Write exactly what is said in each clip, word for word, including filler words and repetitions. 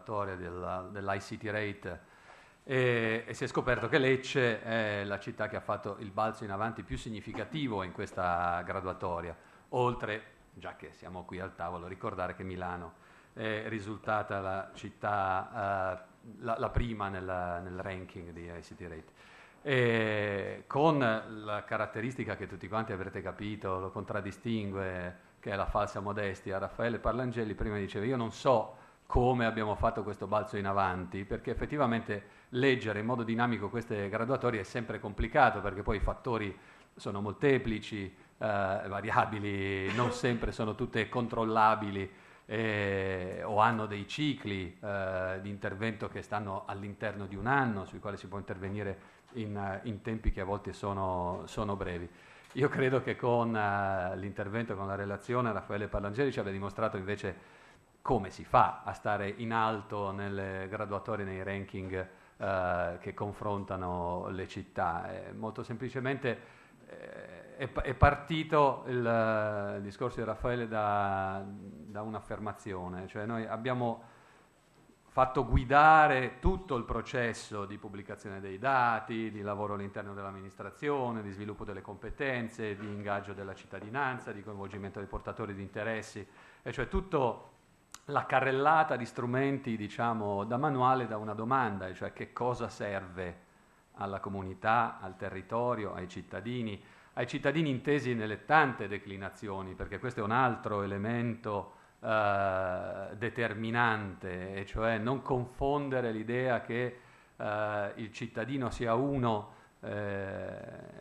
graduatoria della, dell'I C T Rate e, e si è scoperto che Lecce è la città che ha fatto il balzo in avanti più significativo in questa graduatoria, oltre, già che siamo qui al tavolo, ricordare che Milano è risultata la città, uh, la, la prima nel, nel ranking di I C T Rate. E con la caratteristica che tutti quanti avrete capito, lo contraddistingue, che è la falsa modestia. Raffaele Parlangeli prima diceva: io non so come abbiamo fatto questo balzo in avanti, perché effettivamente leggere in modo dinamico queste graduatorie è sempre complicato, perché poi i fattori sono molteplici, eh, variabili, non sempre sono tutte controllabili, eh, o hanno dei cicli eh, di intervento che stanno all'interno di un anno, sui quali si può intervenire in, in tempi che a volte sono, sono brevi. Io credo che con uh, l'intervento, con la relazione, Raffaele Parlangeli ci abbia dimostrato invece come si fa a stare in alto nelle graduatorie, nei ranking uh, che confrontano le città. Eh, molto semplicemente eh, è, è partito il, uh, il discorso di Raffaele da, da un'affermazione, cioè noi abbiamo fatto guidare tutto il processo di pubblicazione dei dati, di lavoro all'interno dell'amministrazione, di sviluppo delle competenze, di ingaggio della cittadinanza, di coinvolgimento dei portatori di interessi, e cioè tutta la carrellata di strumenti, diciamo, da manuale, da una domanda, e cioè che cosa serve alla comunità, al territorio, ai cittadini, ai cittadini intesi nelle tante declinazioni, perché questo è un altro elemento Uh, determinante, e cioè non confondere l'idea che uh, il cittadino sia uno eh,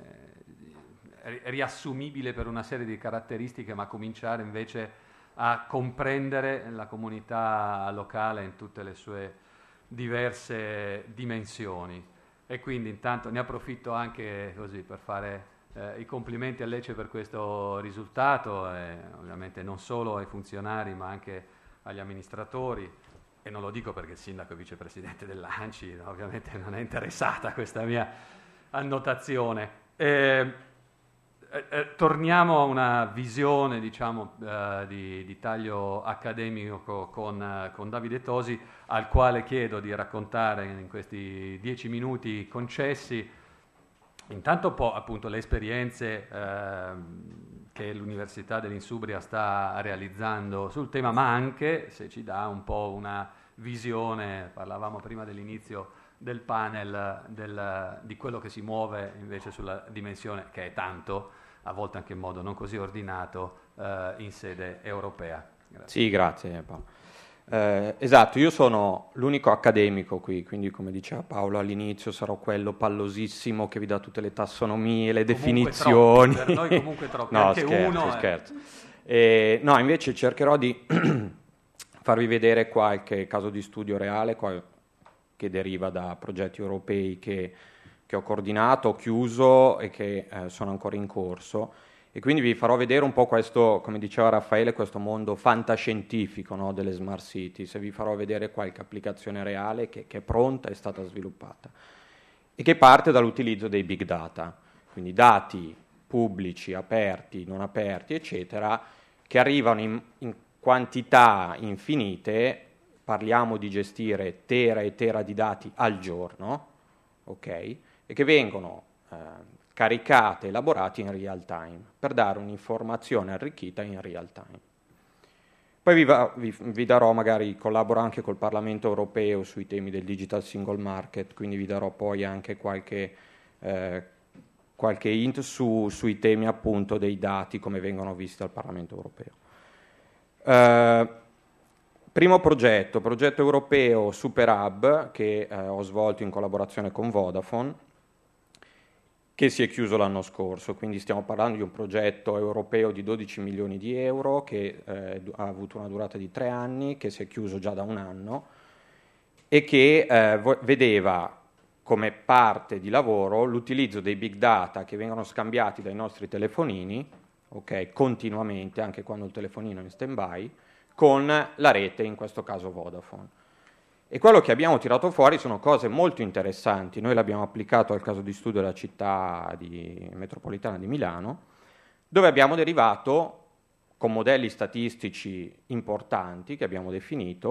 riassumibile per una serie di caratteristiche, ma cominciare invece a comprendere la comunità locale in tutte le sue diverse dimensioni. E quindi intanto ne approfitto anche così per fare Eh, i complimenti a Lecce per questo risultato, eh, ovviamente non solo ai funzionari ma anche agli amministratori, e non lo dico perché il sindaco e vicepresidente dell'ANCI ovviamente non è interessata a questa mia annotazione. Eh, eh, eh, torniamo a una visione, diciamo, eh, di, di taglio accademico con, eh, con Davide Tosi, al quale chiedo di raccontare in questi dieci minuti concessi intanto un po' appunto le esperienze eh, che l'Università dell'Insubria sta realizzando sul tema, ma anche se ci dà un po' una visione, parlavamo prima dell'inizio del panel, del, di quello che si muove invece sulla dimensione, che è tanto, a volte anche in modo non così ordinato, eh, in sede europea. Grazie. Sì, grazie Paolo. Eh, esatto, io sono l'unico accademico qui, quindi come diceva Paolo all'inizio sarò quello pallosissimo che vi dà tutte le tassonomie, le comunque definizioni. Troppo, per noi comunque troppo, no, anche scherzo, uno scherzo. È... Eh, no, invece cercherò di farvi vedere qualche caso di studio reale qual- che deriva da progetti europei che, che ho coordinato, ho chiuso e che eh, sono ancora in corso. E quindi vi farò vedere un po' questo, come diceva Raffaele, questo mondo fantascientifico, no, delle smart cities, e vi farò vedere qualche applicazione reale che, che è pronta, è stata sviluppata e che parte dall'utilizzo dei big data, quindi dati pubblici, aperti, non aperti, eccetera, che arrivano in, in quantità infinite. Parliamo di gestire tera e tera di dati al giorno, ok? E che vengono eh, caricate, elaborati in real time, per dare un'informazione arricchita in real time. Poi vi, va, vi, vi darò, magari collaboro anche col Parlamento europeo sui temi del digital single market, quindi vi darò poi anche qualche, eh, qualche hint su, sui temi appunto dei dati, come vengono visti dal Parlamento europeo. Eh, primo progetto, progetto europeo Super Hub, che eh, ho svolto in collaborazione con Vodafone, che si è chiuso l'anno scorso, quindi stiamo parlando di un progetto europeo di dodici milioni di euro che eh, ha avuto una durata di tre anni, che si è chiuso già da un anno e che eh, vo- vedeva come parte di lavoro l'utilizzo dei big data che vengono scambiati dai nostri telefonini, okay, continuamente, anche quando il telefonino è in stand-by, con la rete, in questo caso Vodafone. E quello che abbiamo tirato fuori sono cose molto interessanti. Noi l'abbiamo applicato al caso di studio della città di, metropolitana di Milano, dove abbiamo derivato, con modelli statistici importanti che abbiamo definito,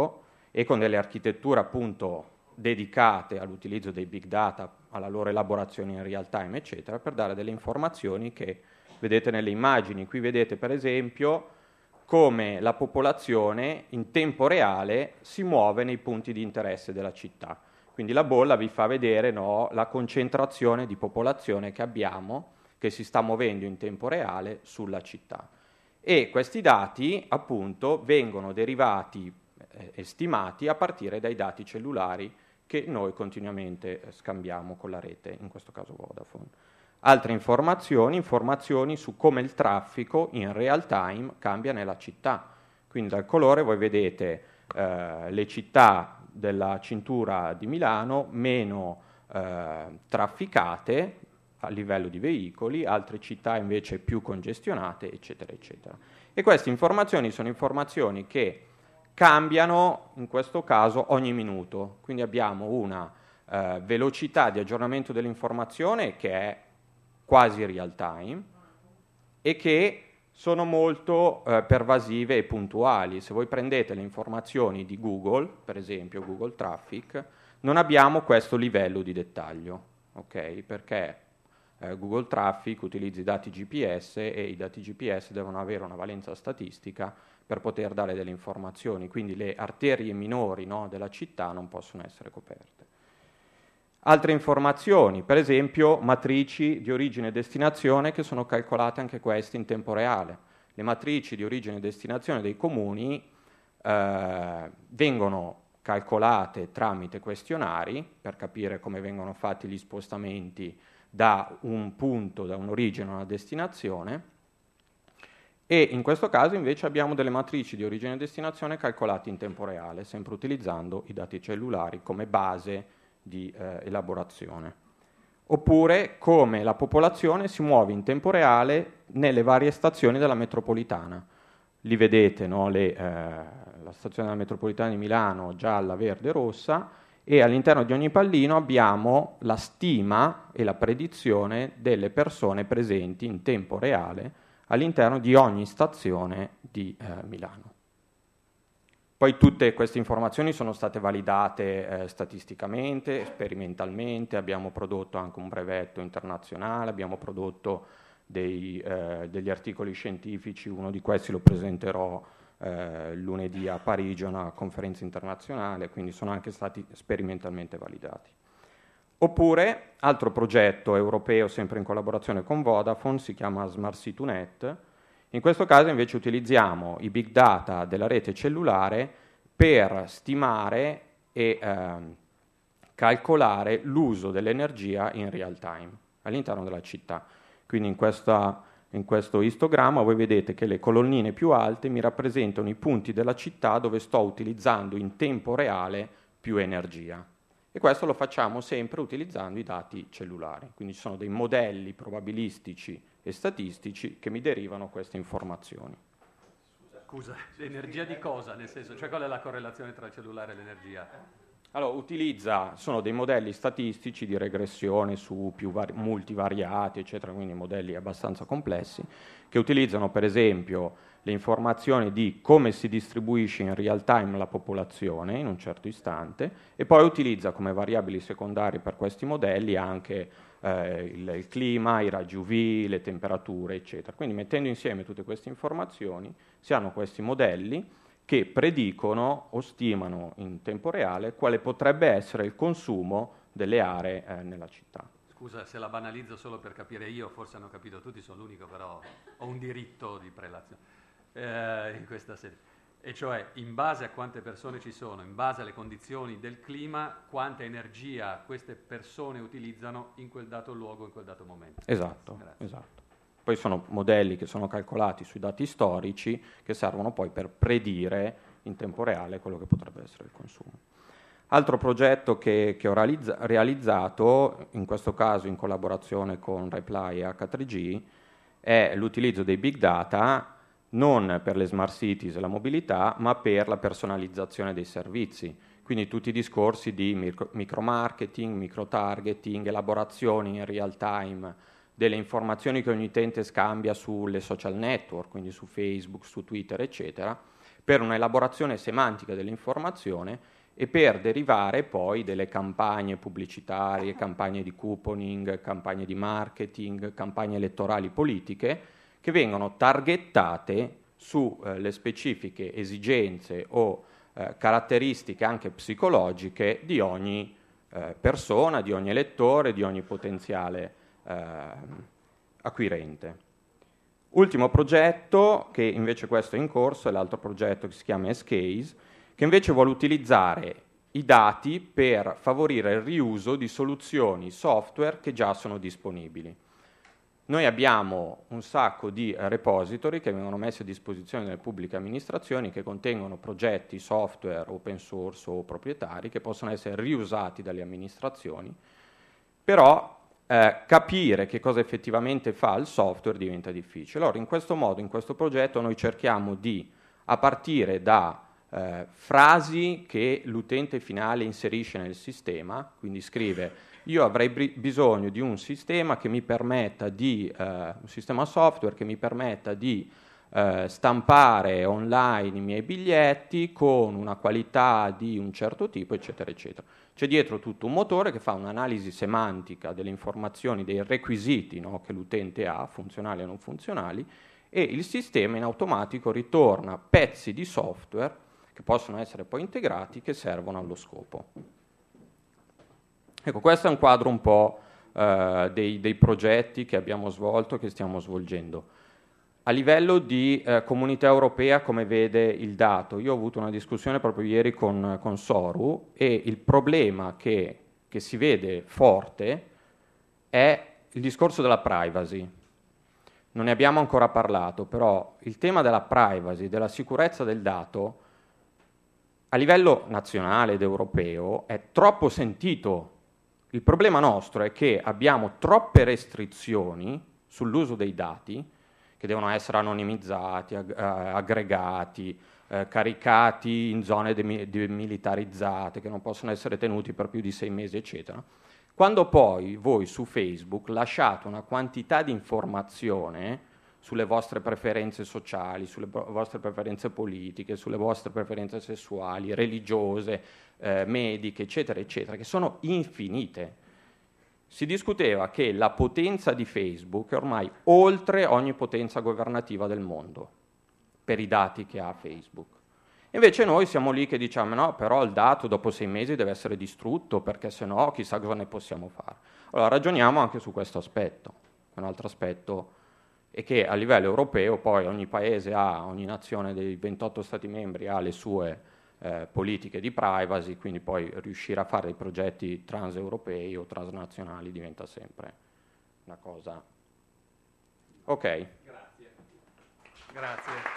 e con delle architetture appunto dedicate all'utilizzo dei big data, alla loro elaborazione in real time, eccetera, per dare delle informazioni che vedete nelle immagini. Qui vedete per esempio come la popolazione in tempo reale si muove nei punti di interesse della città. Quindi la bolla vi fa vedere, no, la concentrazione di popolazione che abbiamo, che si sta muovendo in tempo reale sulla città. E questi dati appunto vengono derivati eh, e stimati a partire dai dati cellulari che noi continuamente eh, scambiamo con la rete, in questo caso Vodafone. Altre informazioni, informazioni su come il traffico in real time cambia nella città. Quindi dal colore voi vedete eh, le città della cintura di Milano meno eh, trafficate a livello di veicoli, altre città invece più congestionate, eccetera, eccetera. E queste informazioni sono informazioni che cambiano, in questo caso, ogni minuto. Quindi abbiamo una eh, velocità di aggiornamento dell'informazione che è quasi real time e che sono molto eh, pervasive e puntuali. Se voi prendete le informazioni di Google, per esempio Google Traffic, non abbiamo questo livello di dettaglio, ok? Perché eh, Google Traffic utilizza i dati G P S e i dati G P S devono avere una valenza statistica per poter dare delle informazioni, quindi le arterie minori, no, della città non possono essere coperte. Altre informazioni, per esempio matrici di origine e destinazione che sono calcolate anche queste in tempo reale. Le matrici di origine e destinazione dei comuni eh, vengono calcolate tramite questionari per capire come vengono fatti gli spostamenti da un punto, da un'origine a una destinazione, e in questo caso invece abbiamo delle matrici di origine e destinazione calcolate in tempo reale, sempre utilizzando i dati cellulari come base di eh, elaborazione. Oppure come la popolazione si muove in tempo reale nelle varie stazioni della metropolitana. Li vedete, no? Le, eh, la stazione della metropolitana di Milano, gialla, verde, rossa, e all'interno di ogni pallino abbiamo la stima e la predizione delle persone presenti in tempo reale all'interno di ogni stazione di eh, Milano. Poi tutte queste informazioni sono state validate eh, statisticamente, sperimentalmente, abbiamo prodotto anche un brevetto internazionale, abbiamo prodotto dei, eh, degli articoli scientifici, uno di questi lo presenterò eh, lunedì a Parigi a una conferenza internazionale, quindi sono anche stati sperimentalmente validati. Oppure, altro progetto europeo, sempre in collaborazione con Vodafone, si chiama Smart City dot net. In questo caso invece utilizziamo i big data della rete cellulare per stimare e eh, calcolare l'uso dell'energia in real time all'interno della città. Quindi in, questa, in questo istogramma voi vedete che le colonnine più alte mi rappresentano i punti della città dove sto utilizzando in tempo reale più energia. E questo lo facciamo sempre utilizzando i dati cellulari. Quindi ci sono dei modelli probabilistici e statistici che mi derivano queste informazioni. Scusa, energia di cosa? Nel senso, cioè qual è la correlazione tra il cellulare e l'energia? Allora, utilizza, sono dei modelli statistici di regressione su più vari, multivariati, eccetera, quindi modelli abbastanza complessi, che utilizzano per esempio le informazioni di come si distribuisce in real time la popolazione in un certo istante, e poi utilizza come variabili secondarie per questi modelli anche eh, il, il clima, i raggi U V, le temperature, eccetera. Quindi mettendo insieme tutte queste informazioni si hanno questi modelli che predicono o stimano in tempo reale quale potrebbe essere il consumo delle aree eh, nella città. Scusa, se la banalizzo solo per capire io, forse hanno capito tutti, sono l'unico, però ho un diritto di prelazione eh, in questa sede. E cioè, in base a quante persone ci sono, in base alle condizioni del clima, quanta energia queste persone utilizzano in quel dato luogo, in quel dato momento. Esatto, Grazie. esatto. Poi sono modelli che sono calcolati sui dati storici che servono poi per predire in tempo reale quello che potrebbe essere il consumo. Altro progetto che, che ho realizza- realizzato, in questo caso in collaborazione con Reply e H tre G, è l'utilizzo dei big data non per le smart cities e la mobilità, ma per la personalizzazione dei servizi. Quindi tutti i discorsi di micro, micro-marketing, micro-targeting, elaborazioni in real time delle informazioni che ogni utente scambia sulle social network, quindi su Facebook, su Twitter, eccetera, per un'elaborazione semantica dell'informazione e per derivare poi delle campagne pubblicitarie, campagne di couponing, campagne di marketing, campagne elettorali politiche che vengono targettate sulle eh, specifiche esigenze o eh, caratteristiche anche psicologiche di ogni eh, persona, di ogni elettore, di ogni potenziale eh, acquirente. Ultimo progetto, che invece questo è in corso, è l'altro progetto che si chiama S-Case, che invece vuole utilizzare i dati per favorire il riuso di soluzioni software che già sono disponibili. Noi abbiamo un sacco di repository che vengono messi a disposizione delle pubbliche amministrazioni che contengono progetti software open source o proprietari che possono essere riusati dalle amministrazioni, però eh, capire che cosa effettivamente fa il software diventa difficile. Allora, in questo modo, in questo progetto, noi cerchiamo di, a partire da eh, frasi che l'utente finale inserisce nel sistema, quindi scrive io avrei bisogno di un sistema che mi permetta di, eh, un sistema software che mi permetta di eh, stampare online i miei biglietti con una qualità di un certo tipo, eccetera, eccetera. C'è dietro tutto un motore che fa un'analisi semantica delle informazioni, dei requisiti, no, che l'utente ha, funzionali o non funzionali, e il sistema in automatico ritorna pezzi di software che possono essere poi integrati, che servono allo scopo. Ecco, questo è un quadro un po' eh, dei, dei progetti che abbiamo svolto e che stiamo svolgendo. A livello di eh, comunità europea, come vede il dato? Io ho avuto una discussione proprio ieri con, con Soru e il problema che, che si vede forte è il discorso della privacy. Non ne abbiamo ancora parlato, però il tema della privacy, della sicurezza del dato, a livello nazionale ed europeo è troppo sentito. Il problema nostro è che abbiamo troppe restrizioni sull'uso dei dati, che devono essere anonimizzati, ag- aggregati, eh, caricati in zone demi- demilitarizzate, che non possono essere tenuti per più di sei mesi, eccetera. Quando poi voi su Facebook lasciate una quantità di informazione sulle vostre preferenze sociali, sulle vostre preferenze politiche, sulle vostre preferenze sessuali, religiose, eh, mediche, eccetera, eccetera, che sono infinite. Si discuteva che la potenza di Facebook è ormai oltre ogni potenza governativa del mondo, per i dati che ha Facebook. Invece noi siamo lì che diciamo no, però il dato dopo sei mesi deve essere distrutto, perché se no chissà cosa ne possiamo fare. Allora ragioniamo anche su questo aspetto, un altro aspetto è che a livello europeo poi ogni paese ha, ogni nazione dei ventotto Stati membri ha le sue eh, politiche di privacy, quindi poi riuscire a fare dei progetti transeuropei o transnazionali diventa sempre una cosa. Ok. Grazie. Grazie.